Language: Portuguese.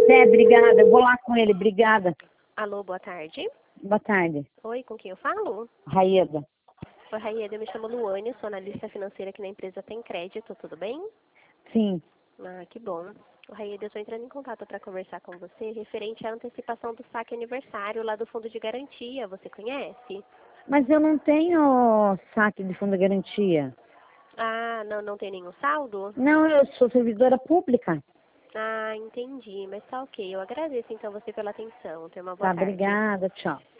Obrigada. Eu vou lá com ele. Obrigada. Alô, boa tarde. Boa tarde. Oi, com quem eu falo? Raída. Oi, Raída, eu me chamo Luane, sou analista financeira aqui na empresa Tem Crédito, tudo bem? Sim. Ah, que bom. Raída, eu estou entrando em contato para conversar com você referente à antecipação do saque aniversário lá do Fundo de Garantia, você conhece? Mas eu não tenho saque de fundo de garantia. Ah, não tem nenhum saldo? Não, eu sou servidora pública. Ah, entendi, mas tá ok. Eu agradeço então você pela atenção. Tenha uma boa Tá, tarde. obrigada. Tchau.